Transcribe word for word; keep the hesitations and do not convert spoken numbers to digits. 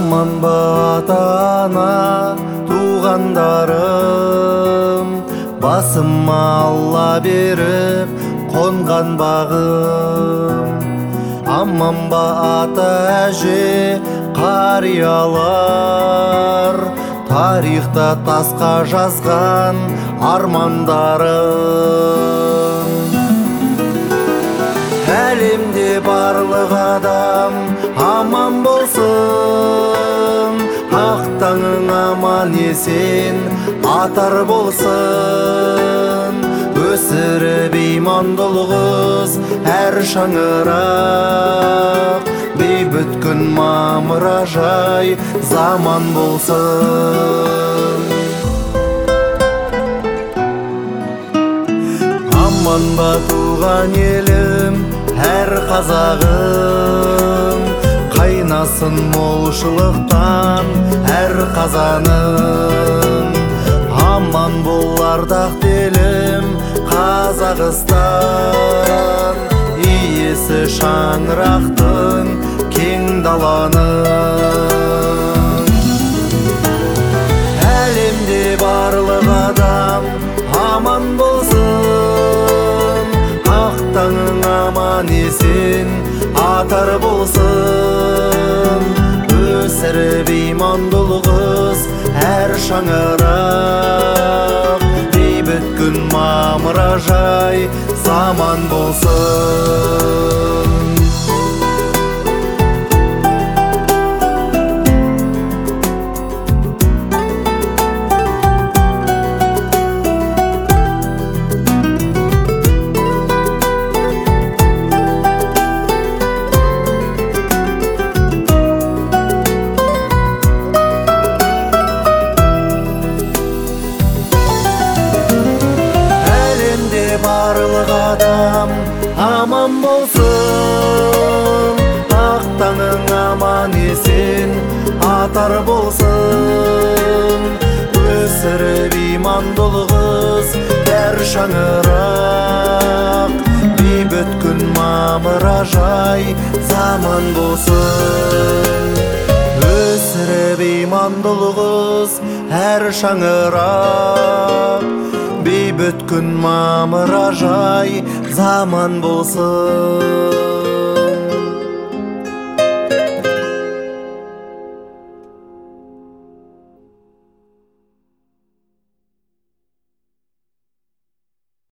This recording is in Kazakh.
Аман ба ата-ана туғандарым, басыма Алла беріп қонған бағым. Аман ба ата-әже қариялар, тарихта тасқа жазған армандарым. Әлемде барлық адам аман болсын, ақ таңың аман есен атар болсын. Өсіріп имандылық өз әр шаңырақ, бейбіт күн мамыражай заман болсын. Аман ба туған елім, әр қазағым, қайнасын молшылықтан әр қазаның. Аман бол ардақ елім Қазақстан, иесі шаңырақтың кең даланың. Әлемде барлық адам аман болсын, ақ таңың аман есен атар болсын. Өсіріп имандылық өз әр шаңырақ, бейбіт күн мамыражай заман болсын. Барлық адам аман болсын, ақ таңың аман есен атар болсын. Өсіріп имандылық өз әр шаңырақ, бейбіт күн мамыражай заман болсын. Өсіріп имандылық өз әр шаңырақ, бейбіт күн мамыражай заман болсын.